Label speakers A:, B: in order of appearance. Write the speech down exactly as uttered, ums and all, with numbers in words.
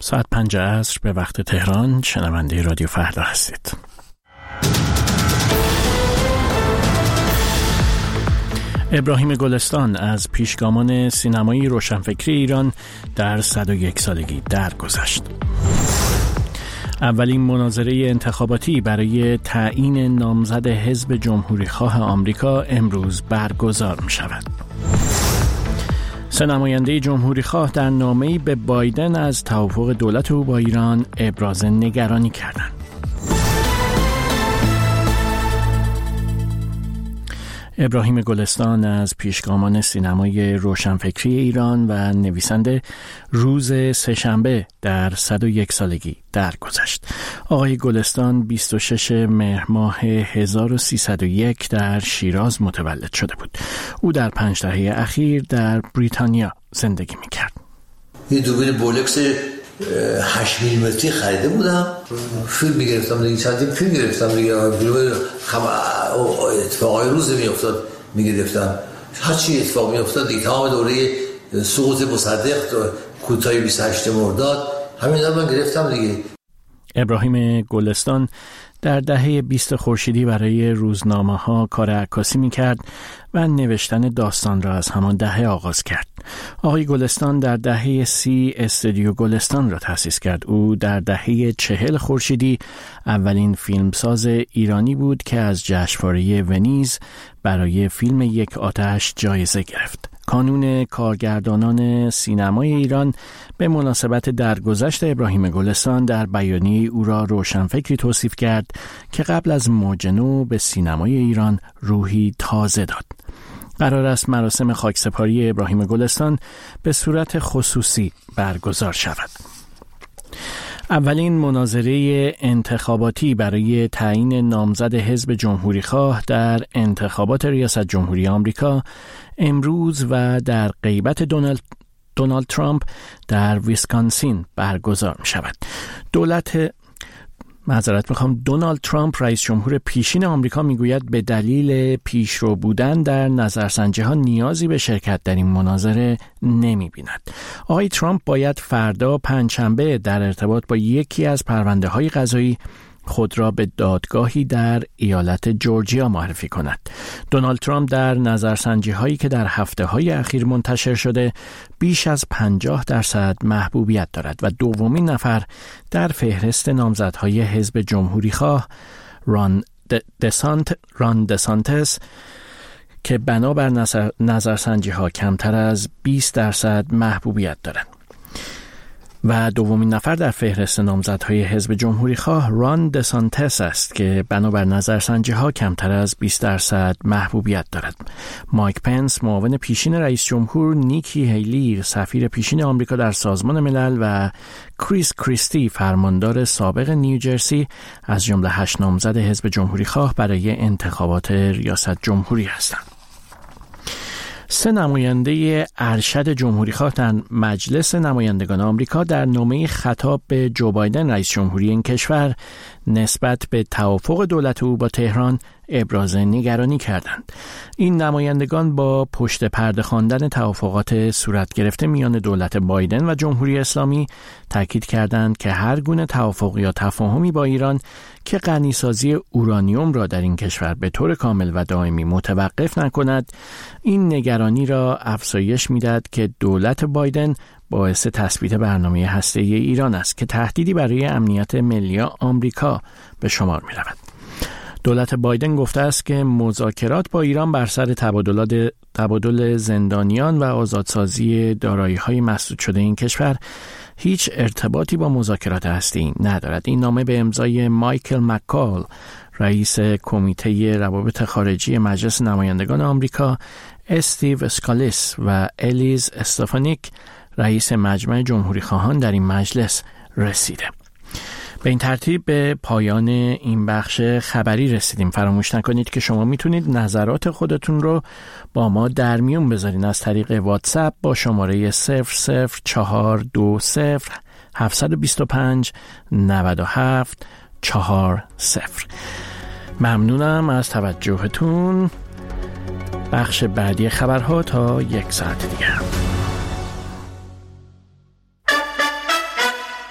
A: ساعت پنج عصر به وقت تهران. شنونده رادیو فردا هستید. ابراهیم گلستان از پیشگامان سینمایی روشنفکری ایران در صد و یک سالگی درگذشت. اولین مناظره انتخاباتی برای تعیین نامزد حزب جمهوریخواه آمریکا امروز برگزار می شود. سه نماینده جمهوریخواه در نامه‌ای به بایدن از توافق دولت او با ایران ابراز نگرانی کردند. ابراهیم گلستان از پیشگامان سینمای روشنفکری ایران و نویسنده روز سه‌شنبه در صد و یک سالگی درگذشت. آقای گلستان بیست و ششم مهر ماه هزار و سیصد و یک در شیراز متولد شده بود. او در پنج دهه اخیر در بریتانیا زندگی می‌کرد.
B: یه دوربین بولکس هشت میلیمتری خریده بودم، فیلم میگرفتم دیگه، چندین فیلم گرفتم دیگه، فیلم اتفاقای روز میافتاد میگرفتم، هرچی اتفاق میافتاد دیگه. تمام دوره سقوط مصدق، کوتاه بیست و هشتم مرداد، همین رو من گرفتم دیگه.
A: ابراهیم گلستان در دهه بیست خورشیدی برای روزنامه‌ها کار عکاسی می‌کرد و نوشتن داستان را از همان دهه آغاز کرد. آقای گلستان در دهه سی استودیو گلستان را تأسیس کرد. او در دهه چهل خورشیدی اولین فیلمساز ایرانی بود که از جشنواره ونیز برای فیلم یک آتش جایزه گرفت. کانون کارگردانان سینمای ایران به مناسبت درگذشت ابراهیم گلستان در بیانیه او را روشنفکری توصیف کرد که قبل از موج نو به سینمای ایران روحی تازه داد. قرار است مراسم خاکسپاری ابراهیم گلستان به صورت خصوصی برگزار شود. اولین مناظره انتخاباتی برای تعیین نامزد حزب جمهوریخواه در انتخابات ریاست جمهوری آمریکا امروز و در غیبت دونالد دونالد ترامپ در ویسکانسین برگزار می شود. دولت معذرت میخوام دونالد ترامپ رئیس جمهور پیشین آمریکا میگوید به دلیل پیشرو بودن در نظرسنجی ها نیازی به شرکت در این مناظره نمی بیند. آقای ترامپ باید فردا پنجشنبه در ارتباط با یکی از پرونده های قضایی خود را به دادگاهی در ایالت جورجیا معرفی کند. دونالد ترامپ در نظرسنجی هایی که در هفته های اخیر منتشر شده بیش از پنجاه درصد محبوبیت دارد و دومین نفر در فهرست نامزدهای حزب جمهوریخواه ران دسانت ران دسانتس که بنابر نظر نظرسنجی ها کمتر از بیست درصد محبوبیت دارد. و دومین نفر در فهرست نامزدهای حزب جمهوریخواه ران دسانتس است که بنابر نظرسنجی ها کمتر از بیست درصد محبوبیت دارد. مایک پنس معاون پیشین رئیس جمهور، نیکی هیلی سفیر پیشین آمریکا در سازمان ملل و کریس کریستی فرماندار سابق نیوجرسی از جمله هشت نامزد حزب جمهوریخواه برای انتخابات ریاست جمهوری هستند. سه نماینده ارشد جمهوریخواه در مجلس نمایندگان آمریکا در نامه خطاب به جو بایدن رئیس جمهوری این کشور نسبت به توافق دولت او با تهران ابراز نگرانی کردند. این نمایندگان با پشت پرده خواندن توافقات صورت گرفته میان دولت بایدن و جمهوری اسلامی تاکید کردند که هر گونه توافق یا تفاهمی با ایران که غنیسازی اورانیوم را در این کشور به طور کامل و دائمی متوقف نکند، این نگرانی را افزایش می‌دهد که دولت بایدن باعث تثبیت برنامه هسته‌ای ایران است که تهدیدی برای امنیت ملی آمریکا به شمار می‌رود. دولت بایدن گفته است که مذاکرات با ایران بر سر تبادلات تبادل زندانیان و آزادسازی دارایی‌های مسدود شده این کشور هیچ ارتباطی با مذاکرات هسته‌ای ندارد. این نامه به امضای مایکل مکال، رئیس کمیته روابط خارجی مجلس نمایندگان آمریکا، استیو اسکالیس و الیز استفانیک، رئیس مجمع جمهوری خواهان در این مجلس رسیده. به این ترتیب به پایان این بخش خبری رسیدیم. فراموش نکنید که شما میتونید نظرات خودتون رو با ما در میون بذارین از طریق واتساپ با شماره صفر صفر چهار دو صفر هفت دو پنج نه هفت چهار صفر. ممنونم از توجهتون. بخش بعدی خبرها تا یک ساعت دیگر.